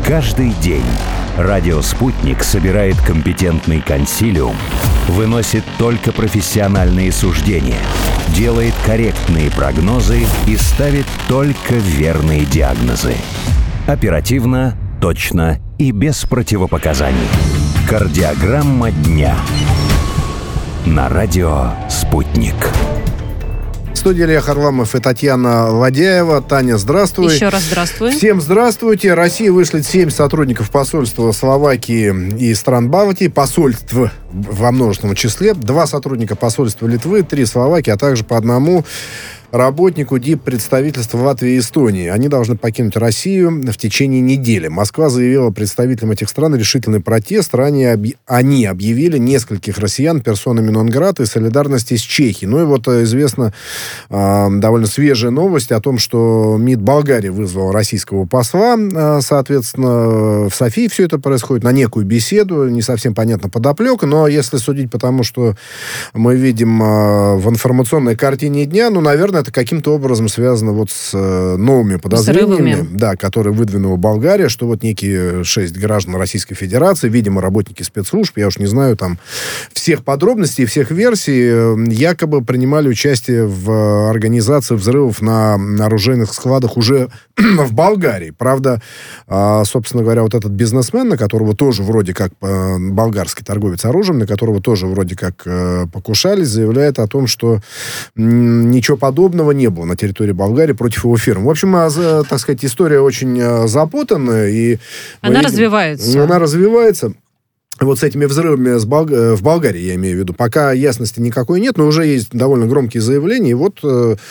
Каждый день радио «Спутник» собирает компетентный консилиум, выносит только профессиональные суждения, делает корректные прогнозы и ставит только верные диагнозы. Оперативно, точно и без противопоказаний. Кардиограмма дня. На радио «Спутник». В студии Илья Харламов и Татьяна Ладяева. Таня, здравствуй. Еще раз здравствуй. Всем здравствуйте. Россия вышлет 7 сотрудников посольства Словакии и стран Балтии. Посольств во множественном числе. 2 сотрудника посольства Литвы, 3 Словакии, а также по одному работнику диппредставительства в Латвии и Эстонии. Они должны покинуть Россию в течение недели. Москва заявила представителям этих стран решительный протест. Ранее они объявили нескольких россиян персонами нон-грата и солидарности с Чехией. Ну и вот известна довольно свежая новость о том, что МИД Болгарии вызвал российского посла. Соответственно, в Софии все это происходит на некую беседу. Не совсем понятна подоплека, но если судить по тому, что мы видим в информационной картине дня, ну, наверное, это каким-то образом связано вот с новыми подозрениями, да, которые выдвинула Болгария, что вот некие 6 граждан Российской Федерации, видимо, работники спецслужб, я уж не знаю там всех подробностей, всех версий, якобы принимали участие в организации взрывов на оружейных складах уже в Болгарии. Правда, собственно говоря, вот этот бизнесмен, на которого тоже вроде как болгарский торговец оружием, на которого тоже вроде как покушались, заявляет о том, что ничего подобного не было на территории Болгарии против его фирм. В общем, так сказать, история очень запутанная. И она развивается. Она развивается. Вот с этими взрывами в Болгарии, я имею в виду, пока ясности никакой нет, но уже есть довольно громкие заявления. И вот,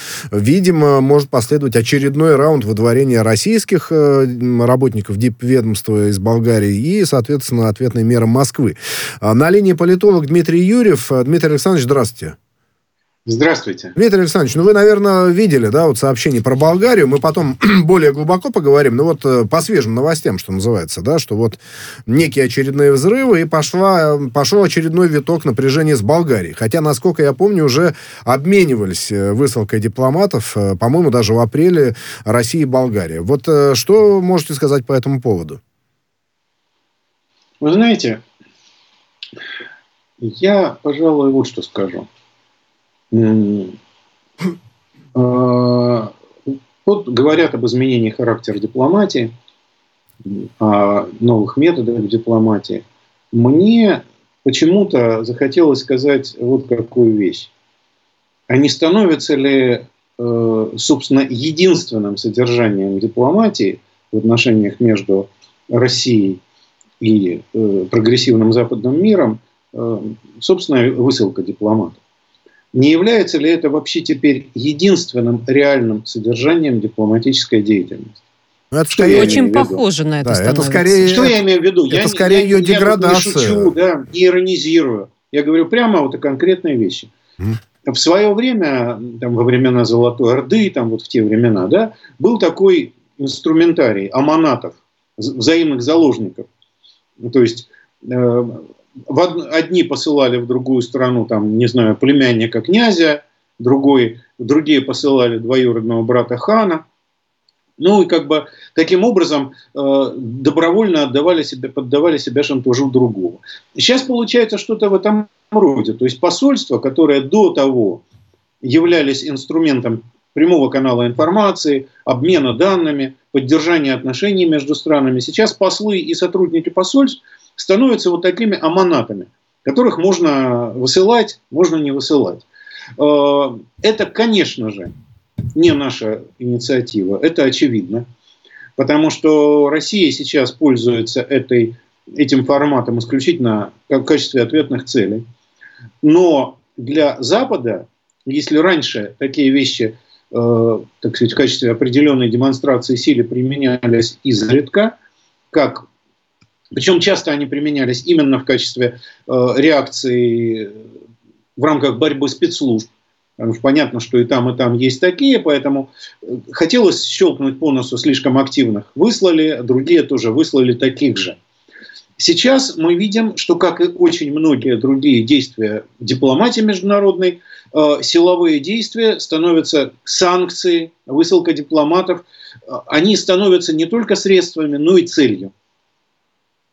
видимо, может последовать очередной раунд выдворения российских работников дипведомства из Болгарии и, соответственно, ответные меры Москвы. На линии политолог Дмитрий Юрьев. Дмитрий Александрович, здравствуйте. Здравствуйте. Дмитрий Александрович, ну вы, наверное, видели, да, вот сообщение про Болгарию. Мы потом более глубоко поговорим, но вот по свежим новостям, что называется, да, что вот некие очередные взрывы, и пошел очередной виток напряжения с Болгарией. Хотя, насколько я помню, уже обменивались высылкой дипломатов, по-моему, даже в апреле Россия и Болгария. Вот что можете сказать по этому поводу? Вы знаете, я, пожалуй, вот что скажу. Вот говорят об изменении характера дипломатии, о новых методах дипломатии. Мне почему-то захотелось сказать вот какую вещь. А не становится ли, собственно, единственным содержанием дипломатии в отношениях между Россией и прогрессивным западным миром, собственно, высылка дипломатов? Не является ли это вообще теперь единственным реальным содержанием дипломатической деятельности? Это скорее, очень похоже на это, да, это скорее, что я имею в виду? Это скорее ее деградация. Я не шучу, да, не иронизирую. Я говорю прямо вот о конкретной вещи. В свое время, там, во времена Золотой Орды, там, вот в те времена, да, был такой инструментарий аманатов, взаимных заложников. То есть одни посылали в другую страну, там, не знаю, племянника князя, другие посылали двоюродного брата хана. Ну и как бы таким образом добровольно поддавали себя шантажу другого. Сейчас получается что-то в этом роде. То есть посольства, которые до того являлись инструментом прямого канала информации, обмена данными, поддержания отношений между странами, сейчас послы и сотрудники посольств становятся вот такими аманатами, которых можно высылать, можно не высылать. Это, конечно же, не наша инициатива, это очевидно, потому что Россия сейчас пользуется этим форматом исключительно в качестве ответных целей. Но для Запада, если раньше такие вещи, так сказать, в качестве определенной демонстрации силы применялись изредка, причем часто они применялись именно в качестве реакции в рамках борьбы спецслужб. Потому что понятно, что и там есть такие, поэтому хотелось щелкнуть по носу слишком активных. Выслали, другие тоже выслали таких же. Сейчас мы видим, что, как и очень многие другие действия дипломатии международной, силовые действия становятся санкции, высылка дипломатов, они становятся не только средствами, но и целью.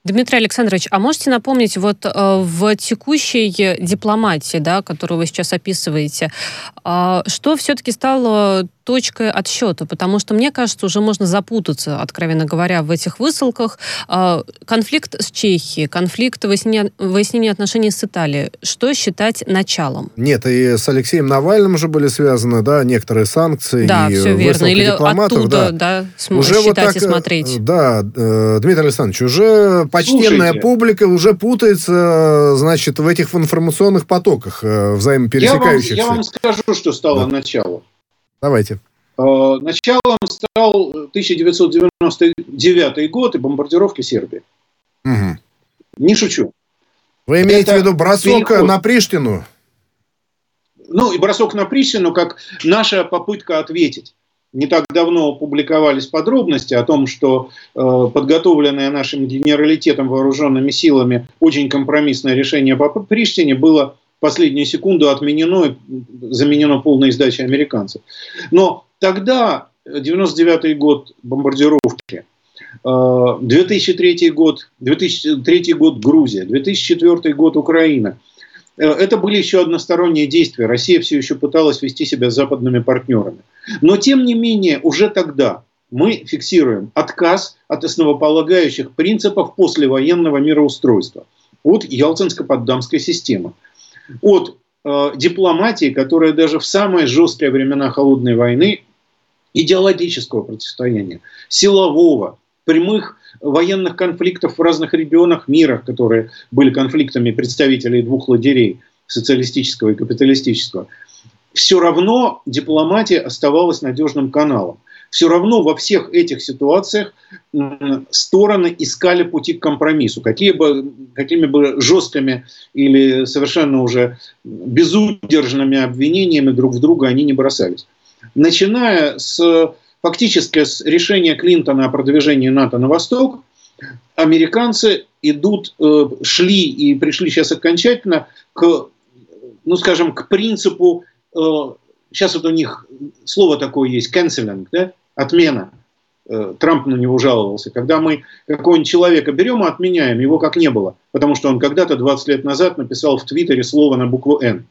Дмитрий Александрович, а можете напомнить, вот в текущей дипломатии, да, которую вы сейчас описываете, что все-таки стало точкой отсчета? Потому что, мне кажется, уже можно запутаться, откровенно говоря, в этих высылках. Конфликт с Чехией, конфликт выяснения отношений с Италией. Что считать началом? Нет, и с Алексеем Навальным уже были связаны, да, некоторые санкции. Да, и все верно. Или дипломатов, оттуда, да, уже считать вот так, и смотреть. Да, Дмитрий Александрович, уже почтенная публика уже путается, значит, в этих информационных потоках взаимопересекающихся. Я вам скажу, что стало началом. Давайте. Началом стал 1999 год и бомбардировки Сербии. Угу. Не шучу. Вы имеете в виду бросок на Приштину? Ну, и бросок на Приштину, как наша попытка ответить. Не так давно публиковались подробности о том, что подготовленное нашим генералитетом, вооруженными силами, очень компромиссное решение по Приштине было в последнюю секунду отменено и заменено полной сдачей американцев. Но тогда, 99-й год бомбардировки, 2003 год Грузия, 2004 год Украина. Это были еще односторонние действия. Россия все еще пыталась вести себя с западными партнерами. Но, тем не менее, уже тогда мы фиксируем отказ от основополагающих принципов послевоенного мироустройства, от Ялтинско-Потсдамской системы, от дипломатии, которая даже в самые жесткие времена холодной войны, идеологического противостояния, силового, прямых военных конфликтов в разных регионах мира, которые были конфликтами представителей двух лагерей, социалистического и капиталистического, все равно дипломатия оставалась надежным каналом. Все равно во всех этих ситуациях стороны искали пути к компромиссу. Какими бы жесткими или совершенно уже безудержными обвинениями друг в друга они не бросались. Начиная фактически с решения Клинтона о продвижении НАТО на восток, американцы шли и пришли сейчас окончательно к принципу, сейчас вот у них слово такое есть, canceling, да? Отмена. Трамп на него жаловался. Когда мы какого-нибудь человека берем и отменяем, его как не было, потому что он когда-то 20 лет назад написал в Твиттере слово на букву «Н».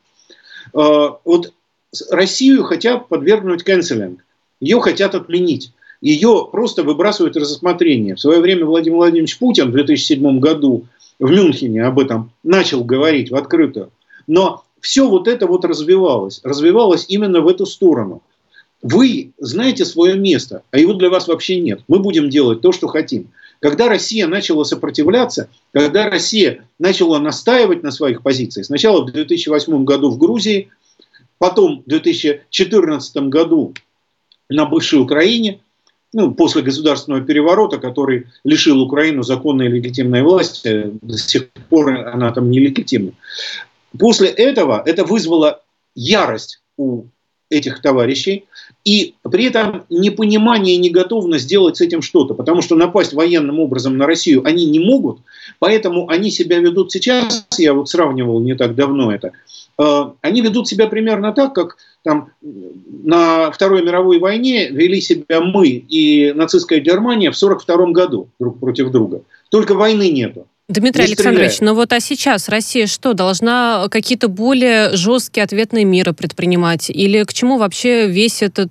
Вот Россию хотят подвергнуть canceling. Ее хотят отменить. Ее просто выбрасывают из рассмотрения. В свое время Владимир Владимирович Путин в 2007 году в Мюнхене об этом начал говорить в открытую. Но все вот это вот развивалось именно в эту сторону. Вы знаете свое место, а его для вас вообще нет. Мы будем делать то, что хотим. Когда Россия начала сопротивляться, когда Россия начала настаивать на своих позициях, сначала в 2008 году в Грузии, потом в 2014 году на бывшей Украине, после государственного переворота, который лишил Украину законной и легитимной власти, до сих пор она там нелегитимна. После этого это вызвало ярость у этих товарищей и при этом непонимание и неготовность сделать с этим что-то, потому что напасть военным образом на Россию они не могут, поэтому они себя ведут сейчас, я вот сравнивал не так давно это, они ведут себя примерно так, как там на Второй мировой войне вели себя мы и нацистская Германия в 1942 году друг против друга. Только войны нету. Дмитрий Александрович, а сейчас Россия что, должна какие-то более жесткие ответные меры предпринимать? Или к чему вообще весь этот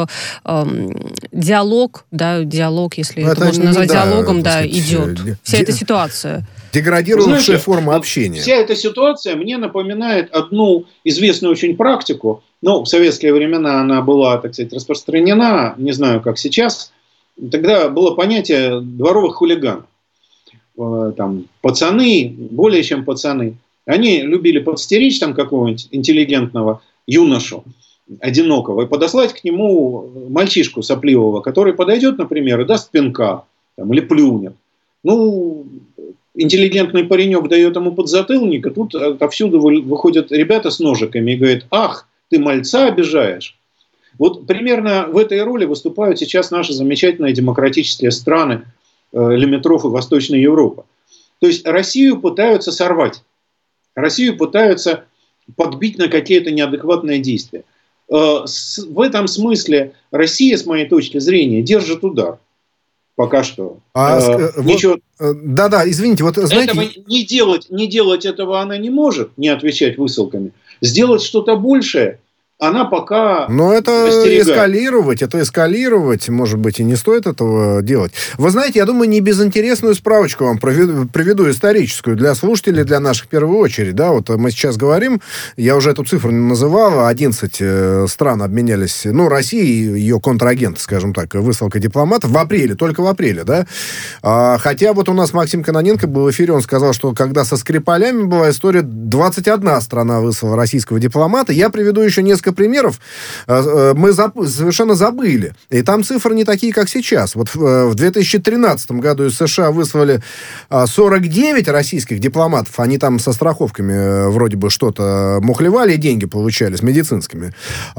диалог, если это можно назвать диалогом, идет? Вся эта ситуация. Деградировавшая форма общения. Вся эта ситуация мне напоминает одну известную очень практику. В советские времена она была, так сказать, распространена, не знаю, как сейчас. Тогда было понятие дворовых хулиганов. Там пацаны, более чем пацаны, они любили подстеречь там какого-нибудь интеллигентного юношу, одинокого, и подослать к нему мальчишку сопливого, который подойдет, например, и даст пинка или плюнет. Интеллигентный паренек дает ему подзатыльник, и тут отовсюду выходят ребята с ножиками и говорят: ах, ты мальца обижаешь. Вот примерно в этой роли выступают сейчас наши замечательные демократические страны, лимитров и Восточной Европы. То есть Россию пытаются сорвать. Россию пытаются подбить на какие-то неадекватные действия. В этом смысле Россия, с моей точки зрения, держит удар. Пока что. Ничего. Да, извините, вот знаете... Этого не делать этого она не может, не отвечать высылками. Сделать что-то большее она пока... Но это эскалировать, может быть, и не стоит этого делать. Вы знаете, я думаю, не безинтересную справочку вам приведу историческую для слушателей, для наших в первую очередь. Да, вот мы сейчас говорим, я уже эту цифру не называл, 11 стран обменялись, Россия и ее контрагенты, скажем так, высылка дипломатов только в апреле, да. Хотя вот у нас Максим Кононенко был в эфире, он сказал, что когда со Скрипалями была история, 21 страна выслала российского дипломата. Я приведу еще несколько примеров, мы совершенно забыли. И там цифры не такие, как сейчас. Вот в 2013 году из США выслали 49 российских дипломатов. Они там со страховками вроде бы что-то мухлевали, и деньги получали с медицинскими.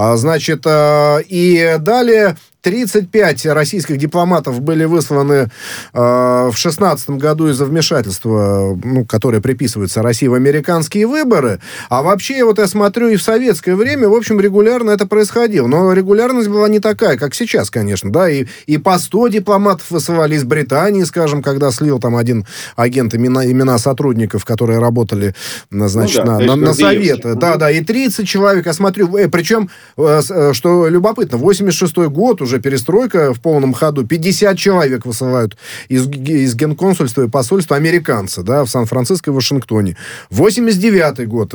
И далее 35 российских дипломатов были высланы в 2016 году из-за вмешательства, которое приписывается России в американские выборы. А вообще, вот я смотрю, и в советское время, в общем, регулярно это происходило. Но регулярность была не такая, как сейчас, конечно, да. И по 100 дипломатов высылали из Британии, скажем, когда слил там один агент имена сотрудников, которые работали, на Советы. Да, и 30 человек, я смотрю, причем, что любопытно, 86-й год уже перестройка в полном ходу, 50 человек высылают из генконсульства и посольства американцы, да, в Сан-Франциско и Вашингтоне. 89-й год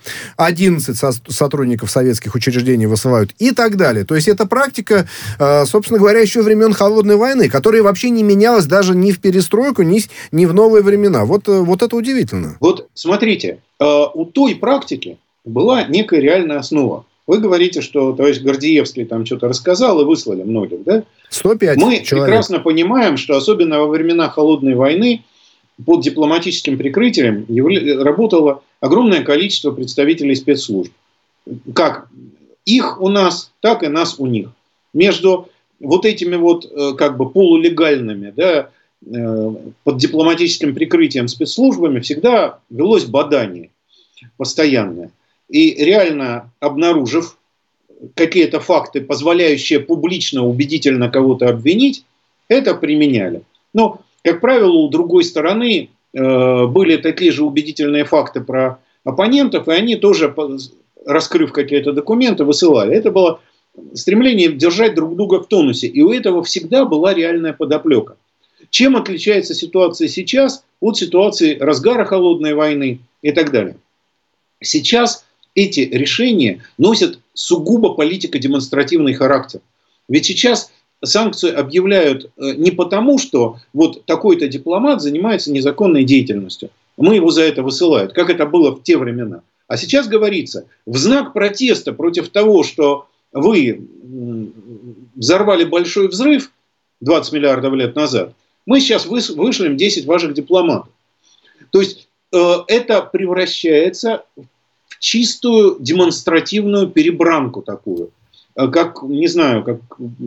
11 сотрудников советских учреждений высылают и так далее. То есть это практика, собственно говоря, еще времен Холодной войны, которая вообще не менялась даже ни в перестройку, ни в новые времена. Вот это удивительно. Вот смотрите, у той практики была некая реальная основа. Вы говорите, что товарищ Гордеевский там что-то рассказал и выслали многих, да? 105 Мы человек. Прекрасно понимаем, что особенно во времена Холодной войны под дипломатическим прикрытием работало огромное количество представителей спецслужб. Как их у нас, так и нас у них. Между вот этими полулегальными, да, под дипломатическим прикрытием спецслужбами всегда велось бадание постоянное. И реально обнаружив какие-то факты, позволяющие публично, убедительно кого-то обвинить, это применяли. Но, как правило, у другой стороны были такие же убедительные факты про оппонентов, и они тоже, раскрыв какие-то документы, высылали. Это было стремление держать друг друга в тонусе. И у этого всегда была реальная подоплека. Чем отличается ситуация сейчас от ситуации разгара Холодной войны и так далее? Сейчас эти решения носят сугубо политико-демонстративный характер. Ведь сейчас санкции объявляют не потому, что вот такой-то дипломат занимается незаконной деятельностью. Мы его за это высылают, как это было в те времена. А сейчас говорится, в знак протеста против того, что вы взорвали большой взрыв 20 миллиардов лет назад, мы сейчас вышлем 10 ваших дипломатов. То есть это превращается в чистую демонстративную перебранку такую. Как, не знаю, как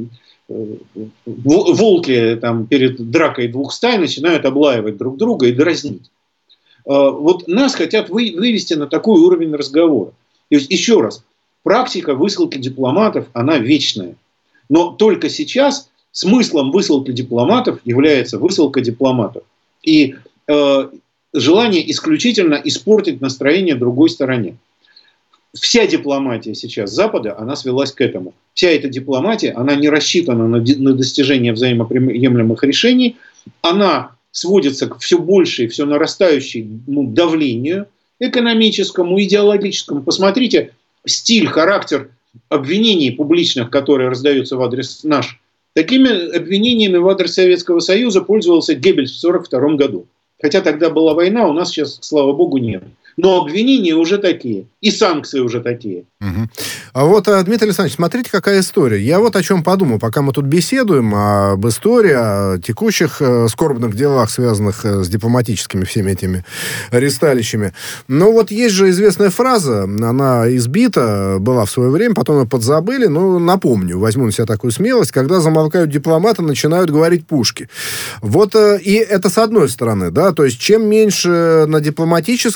волки там, перед дракой двух стай начинают облаивать друг друга и дразнить. Вот нас хотят вывести на такой уровень разговора. То есть, еще раз, практика высылки дипломатов, она вечная. Но только сейчас смыслом высылки дипломатов является высылка дипломатов. И желание исключительно испортить настроение другой стороне. Вся дипломатия сейчас Запада, она свелась к этому. Вся эта дипломатия, она не рассчитана на достижение взаимоприемлемых решений. Она сводится к все большей, все нарастающему давлению экономическому, идеологическому. Посмотрите стиль, характер обвинений публичных, которые раздаются в адрес наш. Такими обвинениями в адрес Советского Союза пользовался Геббельс в 1942 году. Хотя тогда была война, у нас сейчас, слава богу, нет. Но обвинения уже такие. И санкции уже такие. Угу. А вот, Дмитрий Александрович, смотрите, какая история. Я вот о чем подумал, пока мы тут беседуем об истории, о текущих скорбных делах, связанных с дипломатическими всеми этими ресталищами. Но вот есть же известная фраза, она избита была в свое время, потом ее подзабыли, но напомню, возьму на себя такую смелость, когда замолкают дипломаты, начинают говорить пушки. Вот и это с одной стороны, да, то есть чем меньше на дипломатическом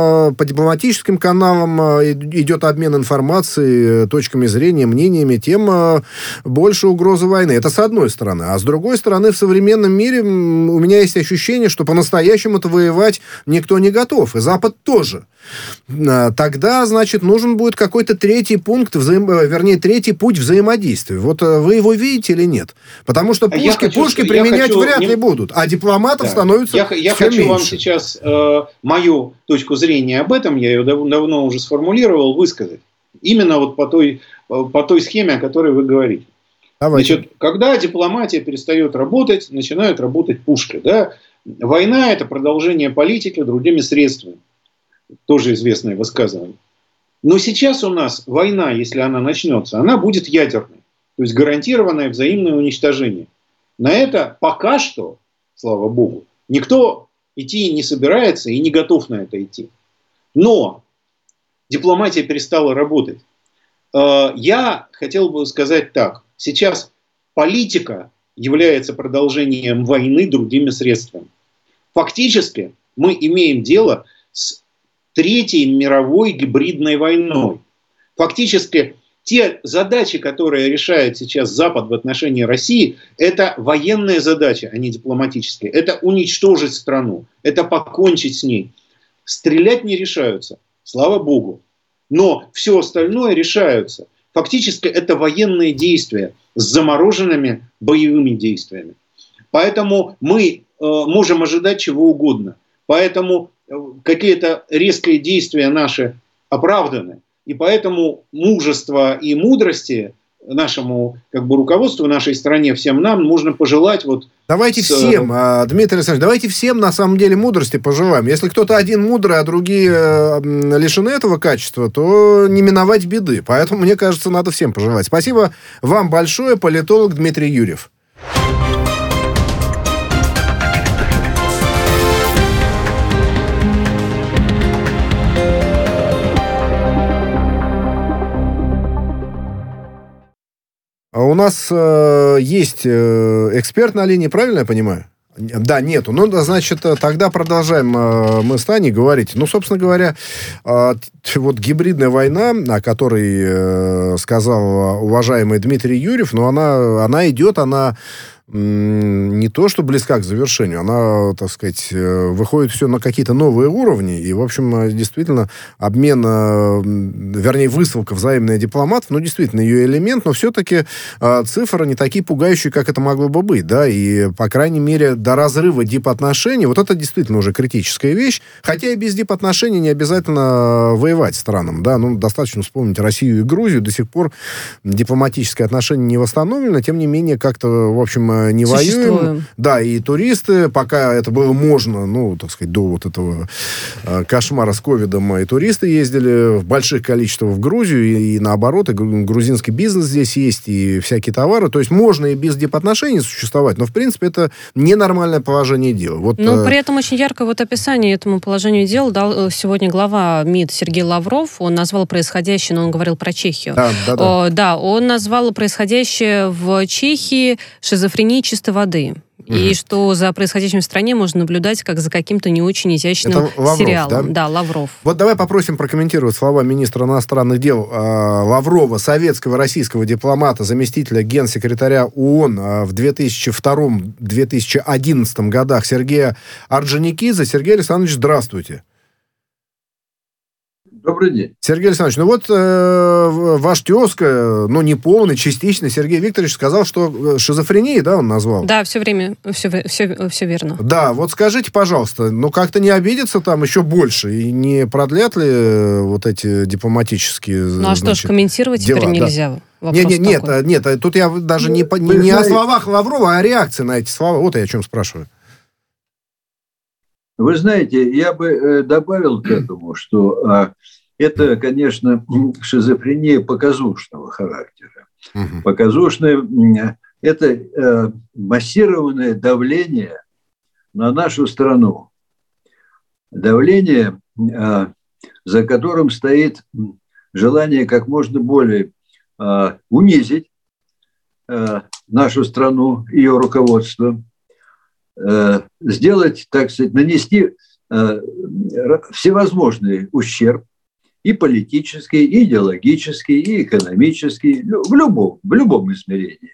по дипломатическим каналам идет обмен информацией, точками зрения, мнениями, тем больше угроза войны. Это с одной стороны. А с другой стороны, в современном мире у меня есть ощущение, что по-настоящему-то воевать никто не готов. И Запад тоже. Тогда, значит, нужен будет какой-то третий пункт, третий путь взаимодействия. Вот вы его видите или нет? Потому что пушки применять вряд ли будут, а дипломатов становится Я хочу меньше. Вам сейчас мою точку зрения об этом, я ее давно уже сформулировал, высказать. Именно вот по той схеме, о которой вы говорите. Давайте. Значит, когда дипломатия перестает работать, начинают работать пушки. Да? Война – это продолжение политики другими средствами. Тоже известное высказывание. Но сейчас у нас война, если она начнется, она будет ядерной. То есть гарантированное взаимное уничтожение. На это пока что, слава богу, никто идти не собирается и не готов на это идти. Но дипломатия перестала работать. Я хотел бы сказать так. Сейчас политика является продолжением войны другими средствами. Фактически мы имеем дело с Третьей мировой гибридной войной. Фактически те задачи, которые решает сейчас Запад в отношении России, это военные задачи, а не дипломатические. Это уничтожить страну, это покончить с ней. Стрелять не решаются, слава богу. Но все остальное решаются. Фактически это военные действия с замороженными боевыми действиями. Поэтому мы можем ожидать чего угодно. Поэтому какие-то резкие действия наши оправданы. И поэтому мужество и мудрости нашему руководству, нашей стране, всем нам нужно пожелать. Давайте всем, Дмитрий Александрович, давайте всем на самом деле мудрости пожелаем. Если кто-то один мудрый, а другие лишены этого качества, то не миновать беды. Поэтому, мне кажется, надо всем пожелать. Спасибо вам большое, политолог Дмитрий Юрьев. У нас есть эксперт на линии, правильно я понимаю? Да, нету. Ну, значит, тогда продолжаем мы с Таней говорить. Ну, собственно говоря, вот гибридная война, о которой сказал уважаемый Дмитрий Юрьев, но она идет, она не то, что близка к завершению, она, так сказать, выходит все на какие-то новые уровни, и, в общем, действительно, обмен, вернее, высылка взаимная дипломатов, ну, действительно, ее элемент, но все-таки цифры не такие пугающие, как это могло бы быть, да, и, по крайней мере, до разрыва дипотношений, вот это действительно уже критическая вещь, хотя и без дипотношений не обязательно воевать странам, да, ну, достаточно вспомнить Россию и Грузию, до сих пор дипломатические отношения не восстановлены, тем не менее, как-то, в общем, не воюем. Да, и туристы, пока это было можно, ну, так сказать, до вот этого кошмара с ковидом, и туристы ездили в больших количествах в Грузию, и наоборот, и грузинский бизнес здесь есть, и всякие товары. То есть можно и без дипотношений существовать, но, в принципе, это ненормальное положение дела. Вот, но при этом очень яркое вот описание этому положению дел дал сегодня глава МИД Сергей Лавров. Он назвал происходящее, но он говорил про Чехию. Да, он назвал происходящее в Чехии шизофренией чистой воды. И что за происходящим в стране можно наблюдать как за каким-то не очень изящным Лавров, сериалом. Да, Лавров. Вот давай попросим прокомментировать слова министра иностранных дел Лаврова, советского российского дипломата, заместителя генсекретаря ООН в 2002-2011 годах Сергея Орджоникидзе. Сергей Александрович, здравствуйте. Добрый день. Сергей Александрович, ну вот ваш тезка, ну не полный, частично, Сергей Викторович сказал, что шизофренией, да, он назвал? Да, все время, все верно. Да, вот скажите, пожалуйста, ну как-то не обидеться там еще больше, и не продлят ли вот эти дипломатические, ну а что ж, комментировать дела, теперь нельзя? Да. Нет, тут я даже не о словах Лаврова, а о реакции на эти слова, вот я о чем спрашиваю. Вы знаете, я бы добавил к этому, что это, конечно, шизофрения показушного характера. Показушное – это массированное давление на нашу страну. Давление, за которым стоит желание как можно более унизить нашу страну, ее руководство, сделать, так сказать, нанести всевозможный ущерб, и политический, и идеологический, и экономический, в любом измерении.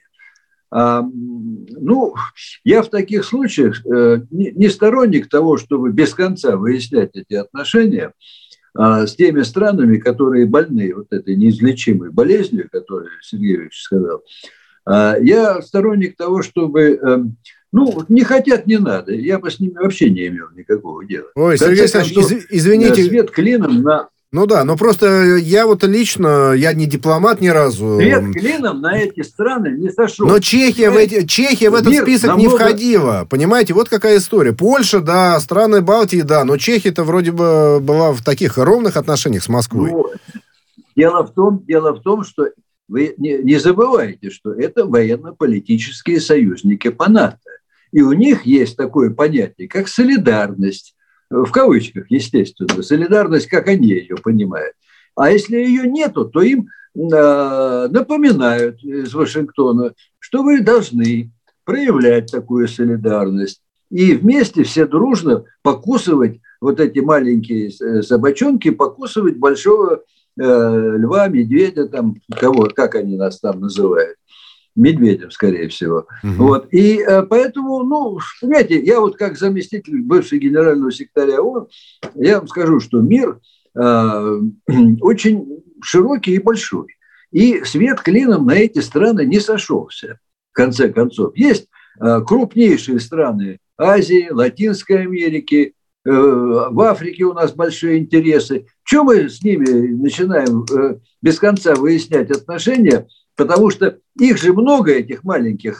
Я в таких случаях не сторонник того, чтобы без конца выяснять эти отношения с теми странами, которые больны вот этой неизлечимой болезнью, которую Сергей Ильич сказал. Я сторонник того, чтобы... не хотят, не надо. Я бы с ними вообще не имел никакого дела. Ой, Сергей Александрович, извините. Свет клином на... просто я лично, я не дипломат ни разу. Свет клином на эти страны не сошел. Но Чехия в этот список не входила. Понимаете, вот какая история. Польша, да, страны Балтии, да, но Чехия-то вроде бы была в таких ровных отношениях с Москвой. Дело в том, что вы не забывайте, что это военно-политические союзники по НАТО. И у них есть такое понятие, как солидарность. В кавычках, естественно, солидарность, как они ее понимают. А если ее нету, то им напоминают из Вашингтона, что вы должны проявлять такую солидарность. И вместе все дружно покусывать вот эти маленькие собачонки, покусывать большого льва, медведя, там, как они нас там называют. Медведев, скорее всего. Вот. И поэтому, понимаете, я как заместитель бывшего генерального секретаря ООН, я вам скажу, что мир очень широкий и большой. И свет клином на эти страны не сошелся, в конце концов. Есть крупнейшие страны Азии, Латинской Америки, в Африке у нас большие интересы. Чего мы с ними начинаем без конца выяснять отношения? Потому что их же много, этих маленьких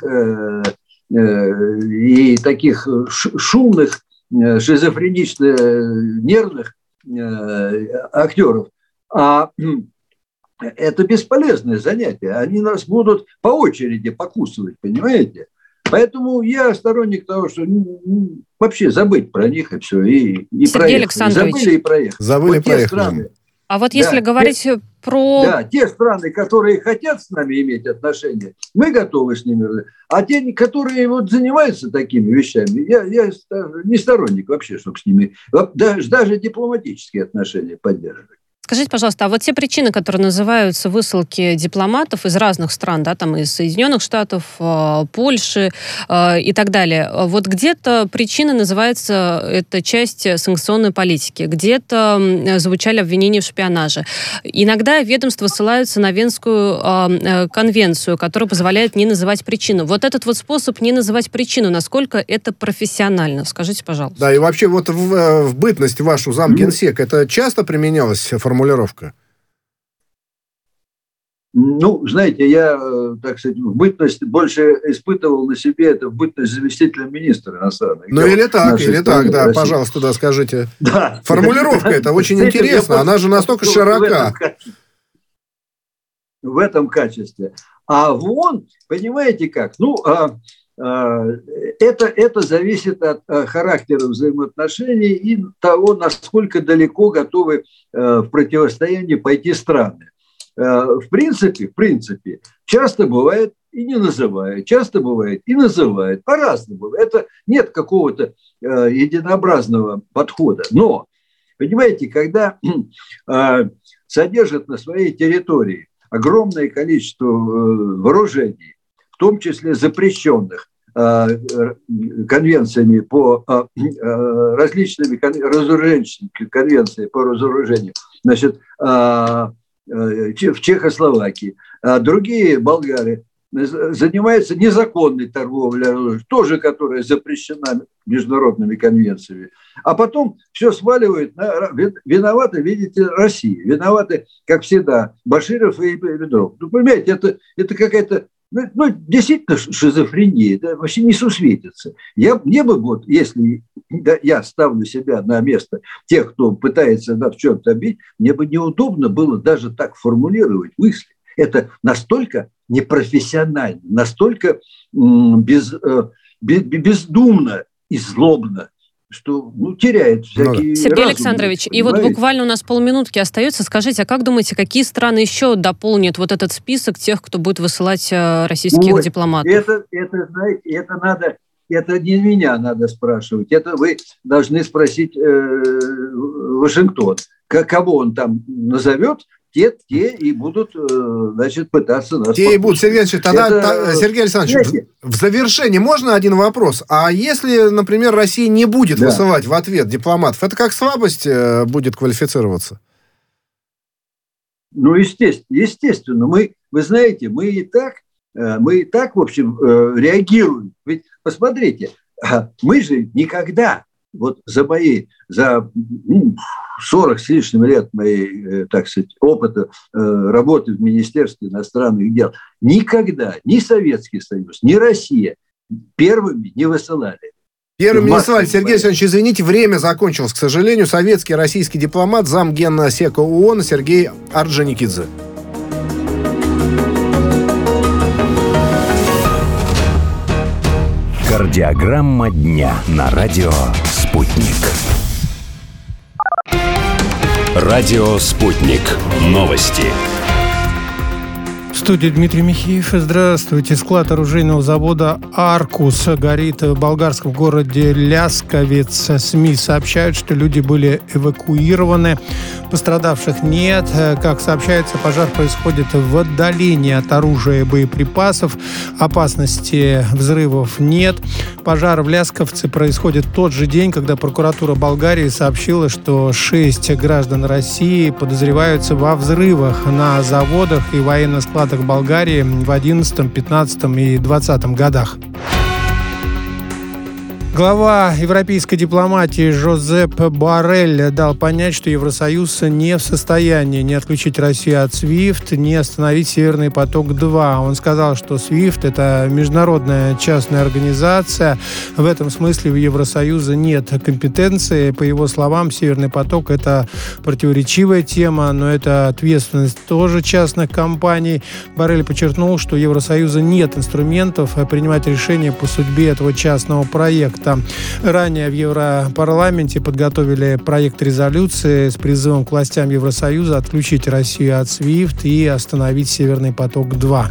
и таких шумных, шизофренично-нервных актеров. А это бесполезное занятие. Они нас будут по очереди покусывать, понимаете? Поэтому я сторонник того, что вообще забыть про них и все. И Сергей Александрович. Забыли и проехали. Забыли и проехали. А вот если говорить про... Да, те страны, которые хотят с нами иметь отношения, мы готовы с ними. А те, которые занимаются такими вещами, я не сторонник вообще, чтобы с ними даже дипломатические отношения поддерживать. Скажите, пожалуйста, а вот те причины, которые называются высылки дипломатов из разных стран, да, там из Соединенных Штатов, Польши и так далее, вот где-то причина называется, это часть санкционной политики, где-то звучали обвинения в шпионаже. Иногда ведомства ссылаются на Венскую конвенцию, которая позволяет не называть причину. Вот этот способ не называть причину, насколько это профессионально? Скажите, пожалуйста. Да, и вообще в бытность вашу замгенсека это часто применялась формулировка? Знаете, я, так сказать, в бытность больше испытывал на себе, это в бытность заместителя министра иностранных дел. Или так, да, пожалуйста, да, скажите. Да. Формулировка это очень интересна, она же настолько широка. В этом качестве. А в ООН, понимаете как, это зависит от характера взаимоотношений и того, насколько далеко готовы в противостоянии пойти страны. В принципе, часто бывает и не называют, часто бывает и называют, по-разному. Это нет какого-то единообразного подхода. Но, понимаете, когда содержат на своей территории огромное количество вооружений, в том числе запрещенных конвенциями по различными конвенциями по разоружению, значит, в Чехословакии, другие болгары занимаются незаконной торговлей, тоже которая запрещена международными конвенциями. А потом все сваливают на... Виноваты, видите, Россия. Виноваты, как всегда, Баширов и Петров. Понимаете, это какая-то действительно шизофрения, это вообще не сусветится. Мне бы если я ставлю себя на место тех, кто пытается в чем-то бить, мне бы неудобно было даже так формулировать мысли. Это настолько непрофессионально, настолько бездумно и злобно, что теряет всякие Сергей разум, Александрович, понимаете? и буквально у нас полминутки остается. Скажите, а как думаете, какие страны еще дополнят этот список тех, кто будет высылать российских дипломатов? Это, знаете, это надо это не меня надо спрашивать, это вы должны спросить Вашингтон. Кого он там назовет, те и будут, значит, пытаться нас... Те и будут. Сергей Александрович, в завершении можно один вопрос? А если, например, Россия не будет высылать в ответ дипломатов, это как слабость будет квалифицироваться? Ну, естественно. Вы знаете, мы и так, в общем, реагируем. Ведь, посмотрите, мы же никогда, вот за 40 с лишним лет моей, так сказать, опыта работы в Министерстве иностранных дел, никогда ни Советский Союз, ни Россия первыми не высылали. Первыми не высылали. Сергей Александрович, извините, время закончилось, к сожалению. Советский российский дипломат, замгенсека ООН Сергей Орджоникидзе. Кардиограмма дня на радио «Спутник». Радио «Спутник». Новости. В студии Дмитрий Михеев. Здравствуйте. Склад оружейного завода «Аркус» горит в болгарском городе Лясковец. СМИ сообщают, что люди были эвакуированы. Пострадавших нет. Как сообщается, пожар происходит в отдалении от оружия и боеприпасов. Опасности взрывов нет. Пожар в Лясковце происходит в тот же день, когда прокуратура Болгарии сообщила, что 6 граждан России подозреваются во взрывах на заводах и военных складах Болгарии в 2011, 2015 и 2020 годах. Глава европейской дипломатии Жозеп Боррель дал понять, что Евросоюз не в состоянии не отключить Россию от SWIFT, не остановить «Северный поток-2». Он сказал, что SWIFT – это международная частная организация. В этом смысле у Евросоюза нет компетенции. По его словам, «Северный поток» – это противоречивая тема, но это ответственность тоже частных компаний. Боррель подчеркнул, что у Евросоюза нет инструментов принимать решения по судьбе этого частного проекта. Ранее в Европарламенте подготовили проект резолюции с призывом к властям Евросоюза отключить Россию от SWIFT и остановить «Северный поток-2».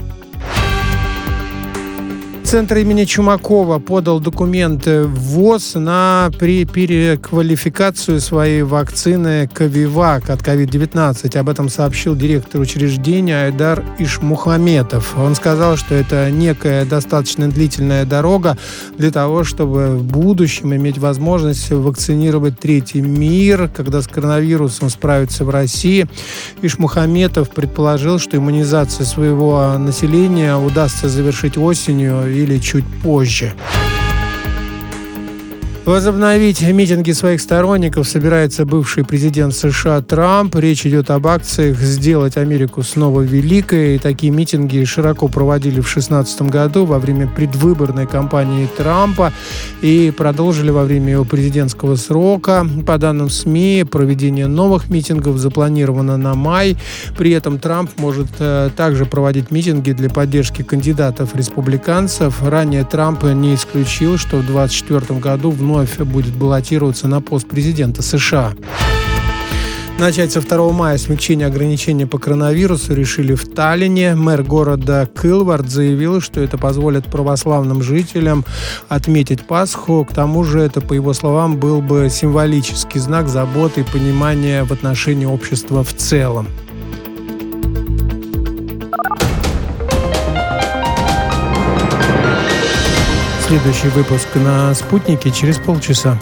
Центр имени Чумакова подал документы в ВОЗ на переквалификацию своей вакцины Ковивак от COVID-19. Об этом сообщил директор учреждения Айдар Ишмухаметов. Он сказал, что это некая достаточно длительная дорога для того, чтобы в будущем иметь возможность вакцинировать третий мир, когда с коронавирусом справиться в России. Ишмухаметов предположил, что иммунизацию своего населения удастся завершить осенью или чуть позже. Возобновить митинги своих сторонников собирается бывший президент США Трамп. Речь идет об акциях «Сделать Америку снова великой». Такие митинги широко проводили в 2016 году во время предвыборной кампании Трампа и продолжили во время его президентского срока. По данным СМИ, проведение новых митингов запланировано на май. При этом Трамп может также проводить митинги для поддержки кандидатов-республиканцев. Ранее Трамп не исключил, что в 2024 году вновь будет баллотироваться на пост президента США. Начать со 2 мая смягчение ограничений по коронавирусу решили в Таллине. Мэр города Кылвард заявил, что это позволит православным жителям отметить Пасху. К тому же это, по его словам, был бы символический знак заботы и понимания в отношении общества в целом. Следующий выпуск на «Спутнике» через полчаса.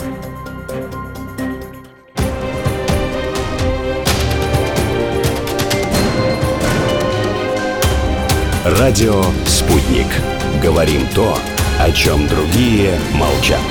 Радио «Спутник». Говорим то, о чем другие молчат.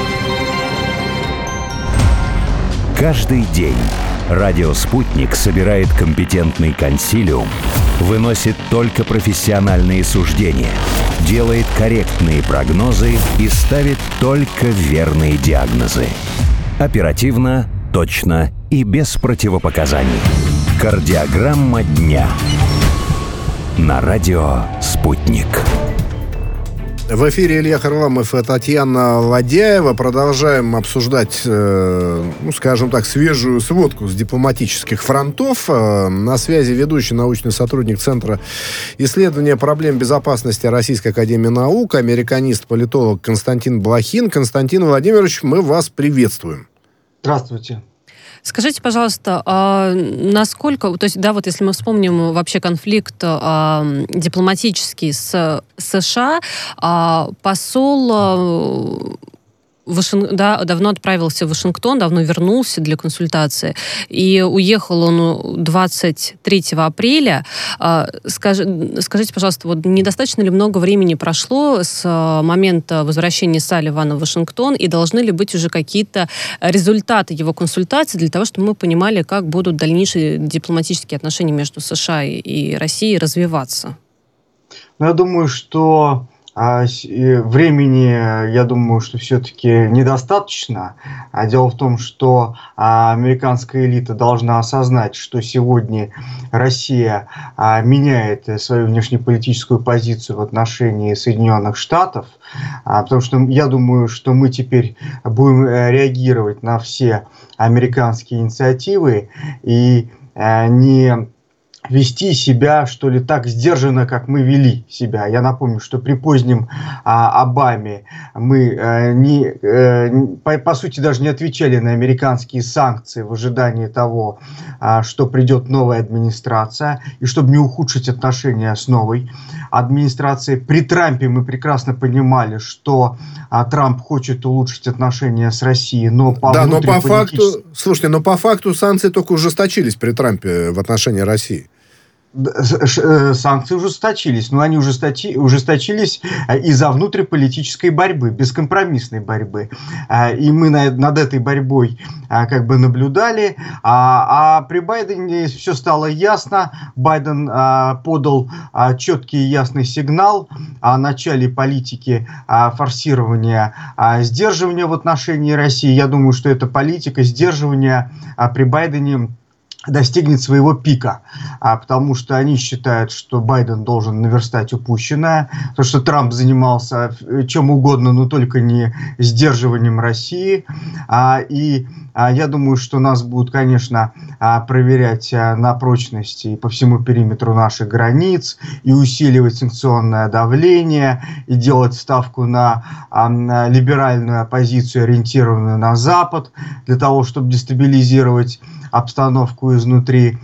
Каждый день радио «Спутник» собирает компетентный консилиум, выносит только профессиональные суждения, делает корректные прогнозы и ставит только верные диагнозы. Оперативно, точно и без противопоказаний. Кардиограмма дня на радио «Спутник». В эфире Илья Харламов и Татьяна Ладяева. Продолжаем обсуждать, скажем так, свежую сводку с дипломатических фронтов. На связи ведущий научный сотрудник Центра исследования проблем безопасности Российской академии наук, американист-политолог Константин Блохин. Константин Владимирович, мы вас приветствуем. Здравствуйте. Скажите, пожалуйста, насколько, то есть, да, вот если мы вспомним вообще конфликт дипломатический с США, посол давно отправился в Вашингтон, давно вернулся для консультации, и уехал он 23 апреля. Скажите, пожалуйста, вот недостаточно ли много времени прошло с момента возвращения Салливана в Вашингтон, и должны ли быть уже какие-то результаты его консультаций для того, чтобы мы понимали, как будут дальнейшие дипломатические отношения между США и Россией развиваться? Я думаю, что времени, я думаю, что все-таки недостаточно. Дело в том, что американская элита должна осознать, что сегодня Россия меняет свою внешнеполитическую позицию в отношении Соединенных Штатов, потому что я думаю, что мы теперь будем реагировать на все американские инициативы и не вести себя, что ли, так сдержанно, как мы вели себя. Я напомню, что при позднем Обаме мы по сути даже не отвечали на американские санкции в ожидании того, что придет новая администрация, и чтобы не ухудшить отношения с новой администрацией. При Трампе мы прекрасно понимали, что Трамп хочет улучшить отношения с Россией, но по факту санкции только ужесточились при Трампе в отношении России. Санкции ужесточились, но они ужесточились из-за внутриполитической борьбы, бескомпромиссной борьбы. И мы над этой борьбой как бы наблюдали. А при Байдене все стало ясно. Байден подал четкий и ясный сигнал о начале политики форсирования сдерживания в отношении России. Я думаю, что эта политика сдерживания при Байдене достигнет своего пика, потому что они считают, что Байден должен наверстать упущенное, потому что Трамп занимался чем угодно, но только не сдерживанием России. И я думаю, что нас будут, конечно, проверять на прочность и по всему периметру наших границ, и усиливать санкционное давление, и делать ставку на либеральную оппозицию, ориентированную на Запад, для того, чтобы дестабилизировать обстановку изнутри.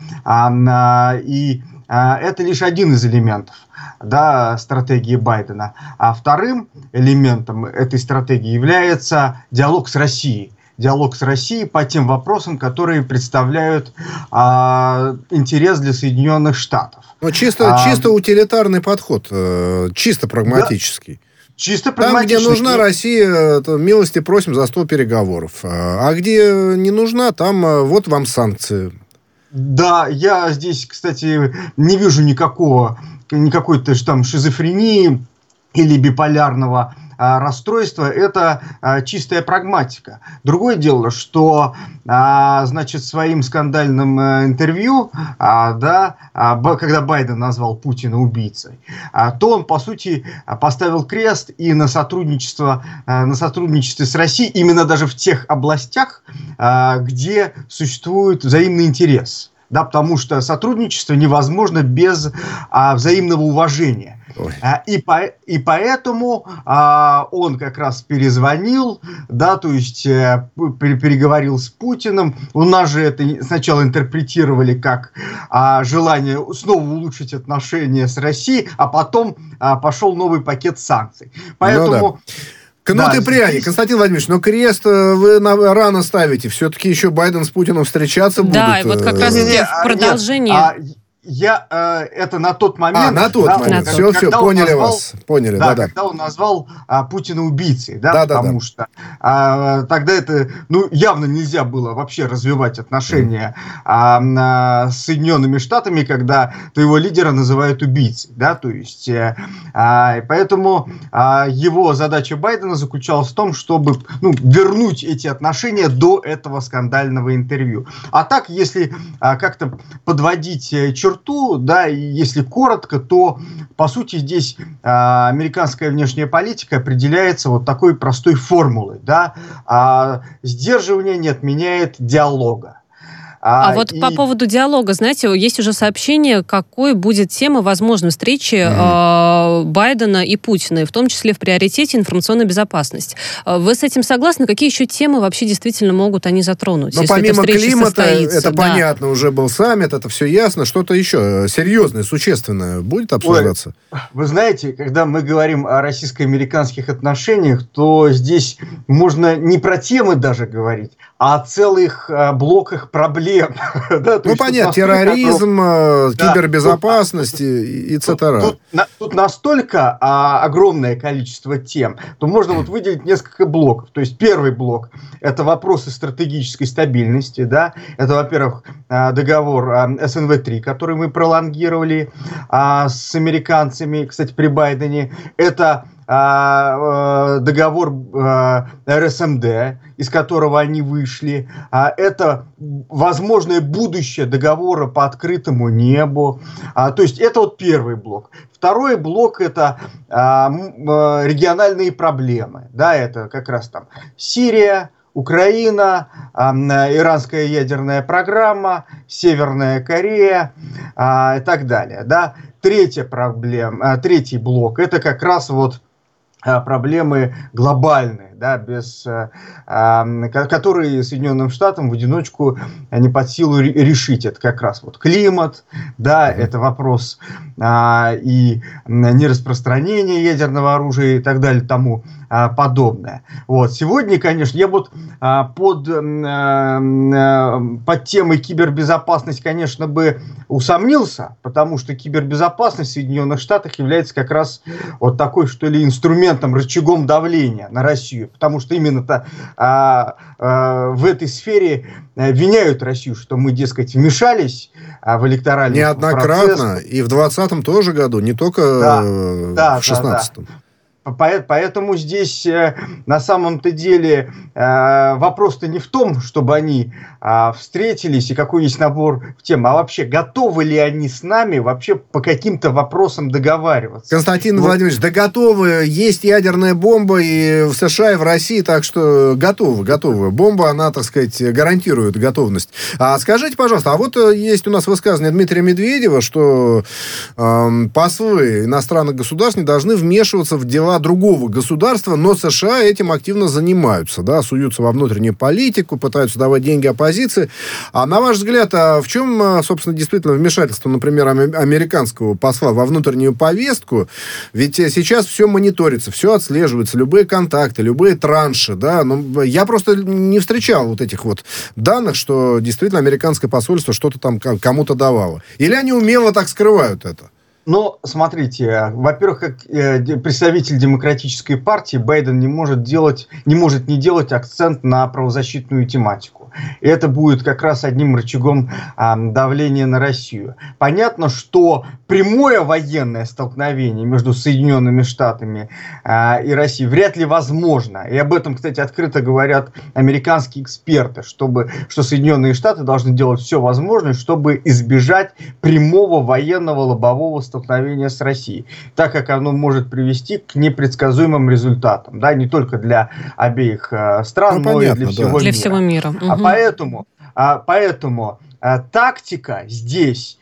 И это лишь один из элементов, да, стратегии Байдена. А вторым элементом этой стратегии является диалог с Россией. Диалог с Россией по тем вопросам, которые представляют интерес для Соединенных Штатов. Но чисто утилитарный подход, чисто прагматический. Да. Чисто там, где нужна Россия, милости просим за стол переговоров. А где не нужна, там вот вам санкции. Да, я здесь, кстати, не вижу никакой-то там шизофрении или биполярного расстройства. Это чистая прагматика. Другое дело, что своим скандальным интервью, когда Байден назвал Путина убийцей, то он, по сути, поставил крест и на сотрудничестве с Россией, именно даже в тех областях, где существует взаимный интерес. Да, потому что сотрудничество невозможно без взаимного уважения. И поэтому он как раз перезвонил, да, то есть переговорил с Путиным. У нас же это сначала интерпретировали как желание снова улучшить отношения с Россией, а потом пошел новый пакет санкций. Поэтому... Кнут и пряник. Константин Владимирович, но крест вы рано ставите. Все-таки еще Байден с Путиным встречаться будут. Да, и вот как раз в продолжение... Это на тот момент. На тот момент. Все, поняли вас. Поняли, да. Когда он назвал Путина убийцей, да, потому что тогда это, явно нельзя было вообще развивать отношения с Соединенными Штатами, когда твоего лидера называют убийцей, да, то есть, поэтому его задача Байдена заключалась в том, чтобы, вернуть эти отношения до этого скандального интервью. А так, если как-то подводить черту черту, да, и если коротко, то, по сути, здесь американская внешняя политика определяется вот такой простой формулой, да, сдерживание не отменяет диалога. Вот по поводу диалога, знаете, есть уже сообщение, какой будет тема возможной встречи Байдена и Путина, и в том числе в приоритете информационная безопасность. Вы с этим согласны? Какие еще темы вообще действительно могут они затронуть? Но помимо климата, это понятно, уже был саммит, это все ясно. Что-то еще серьезное, существенное будет обсуждаться? Вы знаете, когда мы говорим о российско-американских отношениях, то здесь можно не про темы даже говорить, а о целых блоках проблем. Да, понятно, терроризм, кибербезопасность и ц. Тут настолько огромное количество тем, то можно вот выделить несколько блоков. То есть первый блок – это вопросы стратегической стабильности. Да? Это, во-первых, договор СНВ-3, который мы пролонгировали с американцами, кстати, при Байдене. Это договор РСМД, из которого они вышли. Это возможное будущее договора по открытому небу. То есть это вот первый блок. Второй блок – это региональные проблемы. Да, это как раз там Сирия, Украина, иранская ядерная программа, Северная Корея и так далее. Да. Третий блок – это как раз вот проблемы глобальные, да, которые Соединенным Штатам в одиночку не под силу решить. Это как раз вот климат, да, это вопрос и нераспространения ядерного оружия и так далее, тому подобное. Вот. Сегодня, конечно, я вот под темой кибербезопасность, конечно, бы усомнился, потому что кибербезопасность в Соединенных Штатах является как раз вот такой, что ли, инструментом, рычагом давления на Россию, потому что именно-то в этой сфере виняют Россию, что мы, дескать, вмешались в электоральный неоднократно, процесс. И в 2020 тоже году, не только в 2016. Поэтому здесь на самом-то деле вопрос-то не в том, чтобы они встретились и какой есть набор тем, а вообще готовы ли они с нами вообще по каким-то вопросам договариваться. Константин Владимирович, да готовы, есть ядерная бомба и в США, и в России, так что готовы. Бомба, она, так сказать, гарантирует готовность. Скажите, пожалуйста, а вот есть у нас высказывание Дмитрия Медведева, что послы иностранных государств не должны вмешиваться в дела другого государства, но США этим активно занимаются, да, суются во внутреннюю политику, пытаются давать деньги оппозиции. А на ваш взгляд, в чем, собственно, действительно вмешательство, например, американского посла во внутреннюю повестку? Ведь сейчас все мониторится, все отслеживается, любые контакты, любые транши, да, но я просто не встречал вот этих вот данных, что действительно американское посольство что-то там кому-то давало. Или они умело так скрывают это? Но, смотрите, во-первых, как представитель демократической партии, Байден не может не делать акцент на правозащитную тематику. И это будет как раз одним рычагом давления на Россию. Понятно, что прямое военное столкновение между Соединенными Штатами и Россией вряд ли возможно. И об этом, кстати, открыто говорят американские эксперты, что Соединенные Штаты должны делать все возможное, чтобы избежать прямого военного лобового столкновения с Россией, так как оно может привести к непредсказуемым результатам, да, не только для обеих стран, но и для всего мира. Для всего мира. Поэтому тактика здесь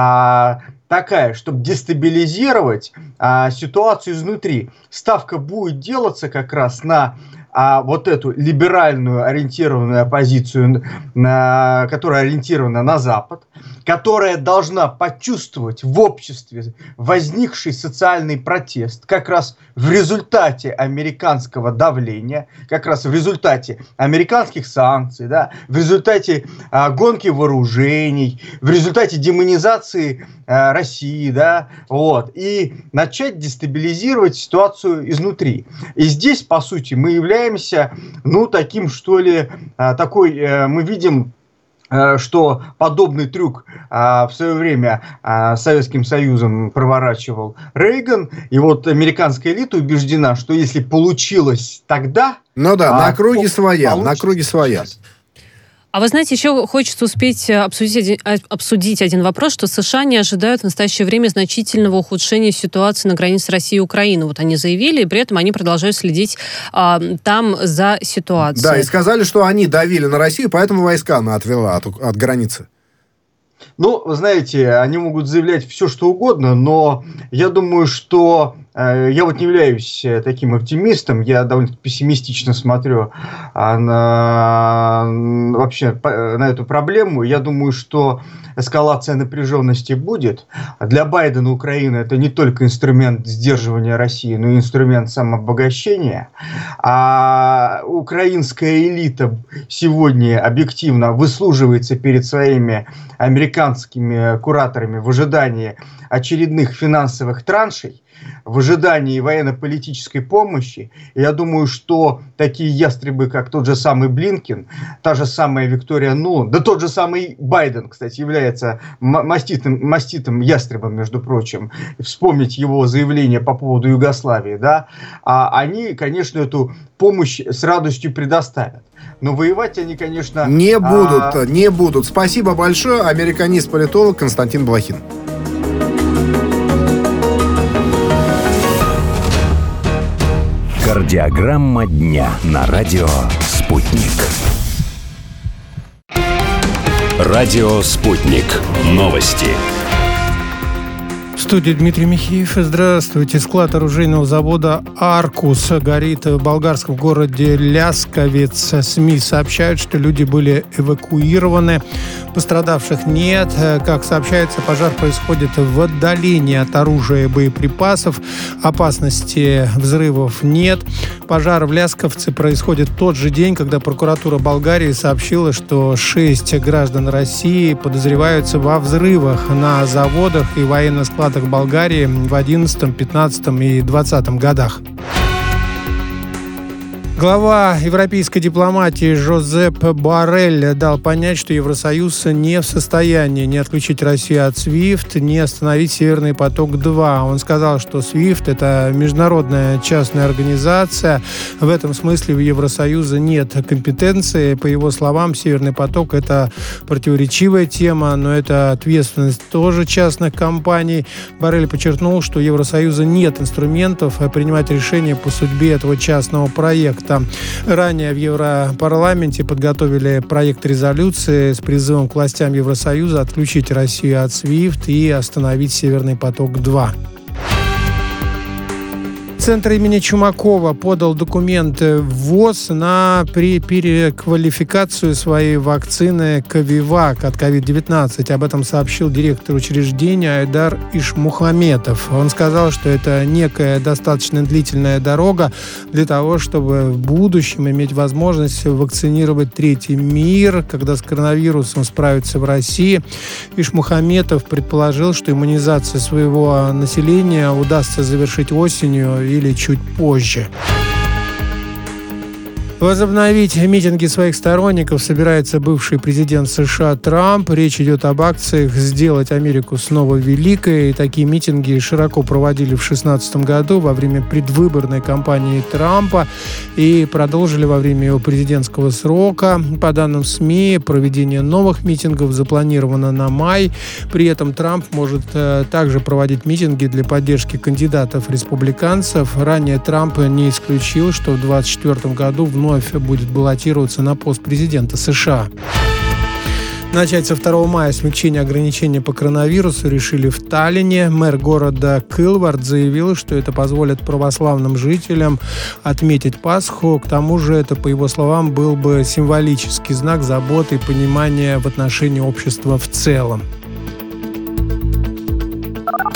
такая, чтобы дестабилизировать ситуацию изнутри. Ставка будет делаться как раз на вот эту либеральную ориентированную оппозицию, которая ориентирована на Запад, которая должна почувствовать в обществе возникший социальный протест как раз в результате американского давления, как раз в результате американских санкций, да, в результате гонки вооружений, в результате демонизации России, да, вот, и начать дестабилизировать ситуацию изнутри. И здесь, по сути, мы являемся, таким, что ли, мы видим, что подобный трюк в свое время Советским Союзом проворачивал Рейган, и вот американская элита убеждена, что если получилось тогда... на круге своя. А вы знаете, еще хочется успеть обсудить один вопрос, что США не ожидают в настоящее время значительного ухудшения ситуации на границе России и Украины. Вот они заявили, и при этом они продолжают следить там за ситуацией. Да, и сказали, что они давили на Россию, поэтому войска она отвела от границы. Ну, вы знаете, они могут заявлять все, что угодно, но я думаю, что я вот не являюсь таким оптимистом, я довольно пессимистично смотрю вообще на эту проблему. Я думаю, что эскалация напряженности будет. Для Байдена Украина это не только инструмент сдерживания России, но и инструмент самообогащения. А украинская элита сегодня объективно выслуживается перед своими американскими кураторами в ожидании очередных финансовых траншей, в ожидании военно-политической помощи. И я думаю, что такие ястребы, как тот же самый Блинкен, та же самая Виктория Нуланд, да тот же самый Байден, кстати, является маститым ястребом, между прочим. Вспомнить его заявление по поводу Югославии, да, они, конечно, эту помощь с радостью предоставят. Но воевать они, конечно... Не будут. Спасибо большое. Американист-политолог Константин Блохин. Кардиограмма дня на радио «Спутник». Радио «Спутник». Новости. В студии Дмитрий Михеев. Здравствуйте. Склад оружейного завода «Аркус» горит в болгарском городе Лясковец. СМИ сообщают, что люди были эвакуированы. Пострадавших нет. Как сообщается, пожар происходит в отдалении от оружия и боеприпасов. Опасности взрывов нет. Пожар в Лясковце происходит в тот же день, когда прокуратура Болгарии сообщила, что 6 граждан России подозреваются во взрывах на заводах и военных складах Болгарии в 2011, 2015 и 2020 годах. Глава европейской дипломатии Жозеп Боррель дал понять, что Евросоюз не в состоянии не отключить Россию от SWIFT, не остановить Северный поток-2. Он сказал, что SWIFT – это международная частная организация. В этом смысле у Евросоюза нет компетенции. По его словам, Северный поток – это противоречивая тема, но это ответственность тоже частных компаний. Боррель подчеркнул, что у Евросоюза нет инструментов принимать решения по судьбе этого частного проекта. Ранее в Европарламенте подготовили проект резолюции с призывом к властям Евросоюза отключить Россию от SWIFT и остановить Северный поток-2. Центр имени Чумакова подал документы в ВОЗ на переквалификацию своей вакцины Ковивак от COVID-19. Об этом сообщил директор учреждения Айдар Ишмухаметов. Он сказал, что это некая достаточно длительная дорога для того, чтобы в будущем иметь возможность вакцинировать третий мир, когда с коронавирусом справиться в России. Ишмухаметов предположил, что иммунизацию своего населения удастся завершить осенью или чуть позже. Возобновить митинги своих сторонников собирается бывший президент США Трамп. Речь идет об акциях «Сделать Америку снова великой». И такие митинги широко проводили в 2016 году во время предвыборной кампании Трампа и продолжили во время его президентского срока. По данным СМИ, проведение новых митингов запланировано на май. При этом Трамп может также проводить митинги для поддержки кандидатов-республиканцев. Ранее Трамп не исключил, что в 2024 году вновь будет баллотироваться на пост президента США. Начать со 2 мая смягчение ограничений по коронавирусу решили в Таллине. Мэр города Килвард заявил, что это позволит православным жителям отметить Пасху. К тому же это, по его словам, был бы символический знак заботы и понимания в отношении общества в целом.